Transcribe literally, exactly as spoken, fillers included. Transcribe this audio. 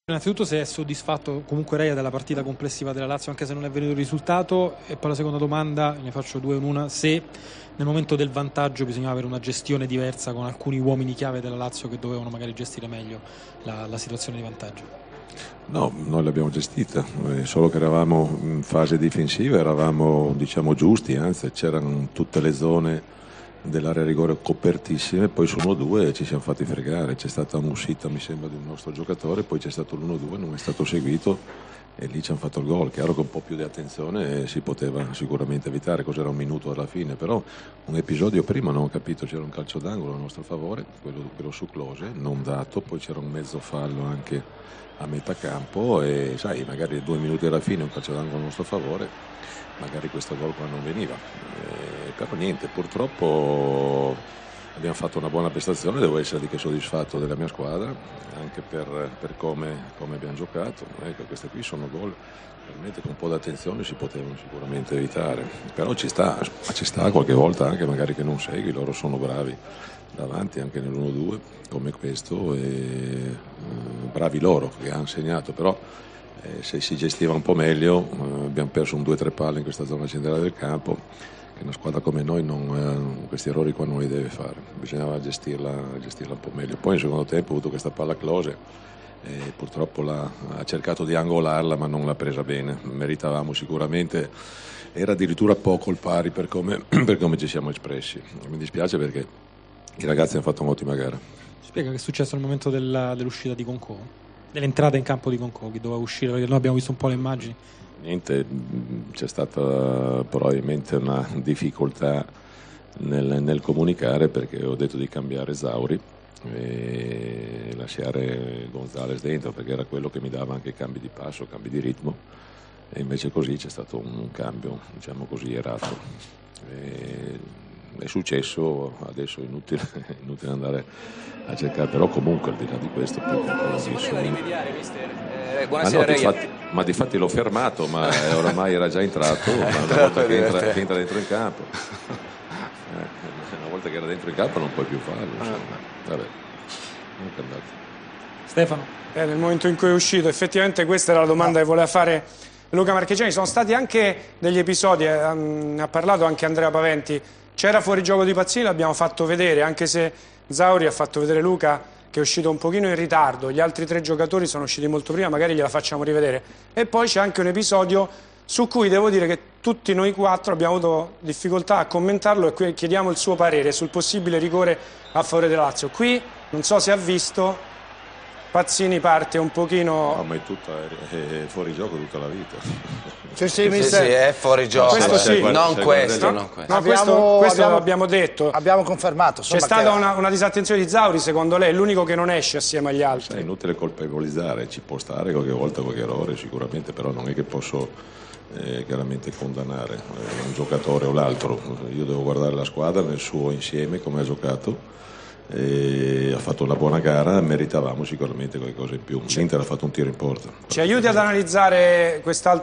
Innanzitutto se è soddisfatto comunque Reia della partita complessiva della Lazio, anche se non è venuto il risultato, e poi la seconda domanda, ne faccio due in una, se nel momento del vantaggio bisognava avere una gestione diversa con alcuni uomini chiave della Lazio che dovevano magari gestire meglio la, la situazione di vantaggio. No, noi l'abbiamo gestita, solo che eravamo in fase difensiva, eravamo diciamo giusti, anzi c'erano tutte le zone dell'area rigore copertissime, poi su uno due ci siamo fatti fregare, c'è stata un'uscita mi sembra di un nostro giocatore, poi c'è stato l'uno due, non è stato seguito e lì ci hanno fatto il gol. Chiaro che un po' più di attenzione si poteva sicuramente evitare, cos'era un minuto alla fine, però un episodio prima non ho capito, c'era un calcio d'angolo a nostro favore, quello, quello su Klose, non dato, poi c'era un mezzo fallo anche a metà campo e sai, magari due minuti alla fine un calcio d'angolo a nostro favore, magari questo gol qua non veniva, eh, però niente, purtroppo abbiamo fatto una buona prestazione, devo essere di che soddisfatto della mia squadra, anche per, per come, come abbiamo giocato. Ecco, queste qui sono gol veramente con un po' di attenzione si potevano sicuramente evitare, però ci sta, ci sta qualche volta anche magari che non segui, loro sono bravi davanti anche nell'uno due come questo e eh, bravi loro che hanno segnato, però eh, se si gestiva un po' meglio eh, abbiamo perso un due tre palle in questa zona centrale del campo che una squadra come noi non, eh, questi errori qua non li deve fare, bisognava gestirla, gestirla un po' meglio. Poi in secondo tempo ho avuto questa palla Klose e purtroppo la, ha cercato di angolarla ma non l'ha presa bene, meritavamo sicuramente, era addirittura poco il pari per come, per come ci siamo espressi. Mi dispiace perché i ragazzi hanno fatto un'ottima gara. Spiega che è successo al momento dell'uscita di Concò, dell'entrata in campo di Concò, che doveva uscire, perché noi abbiamo visto un po' le immagini. Niente, c'è stata probabilmente una difficoltà nel, nel comunicare, perché ho detto di cambiare Zauri e lasciare Gonzalez dentro, perché era quello che mi dava anche cambi di passo, cambi di ritmo, e invece così c'è stato un cambio, diciamo così, erato. E è successo, adesso è inutile, inutile andare a cercare, però comunque al di là di questo non si poteva rimediare, mister. Eh, buonasera, ma, no, difatti, ma difatti l'ho fermato, ma oramai era già entrato, ma una volta che entra, che entra dentro in campo eh, una volta che era dentro in campo non puoi più farlo, vabbè, non è andato. Stefano, eh, nel momento in cui è uscito, effettivamente questa era la domanda no. che voleva fare Luca Marchegiani. Sono stati anche degli episodi, eh, ne ha parlato anche Andrea Paventi. C'era fuori gioco di Pazzini, l'abbiamo fatto vedere, anche se Zauri ha fatto vedere Luca che è uscito un pochino in ritardo, gli altri tre giocatori sono usciti molto prima, magari gliela facciamo rivedere. E poi c'è anche un episodio su cui devo dire che tutti noi quattro abbiamo avuto difficoltà a commentarlo e qui chiediamo il suo parere sul possibile rigore a favore della Lazio. Qui, non so se ha visto, Pazzini parte un pochino... No, ma è, tutta, è fuori gioco tutta la vita. Sì, sì, sì, sì, è fuori gioco. Questo sì. Non questo, no, non questo. No, questo, abbiamo, questo abbiamo, l'abbiamo detto. Abbiamo confermato. C'è stata una, una disattenzione di Zauri, secondo lei, è l'unico che non esce assieme agli altri. È inutile colpevolizzare, ci può stare qualche volta qualche errore sicuramente, però non è che posso eh, chiaramente condannare eh, un giocatore o l'altro. Io devo guardare la squadra nel suo insieme, come ha giocato. E ha fatto una buona gara, meritavamo sicuramente qualcosa in più. L'Inter ha fatto un tiro in porta. Ci aiuti ad analizzare quest'altro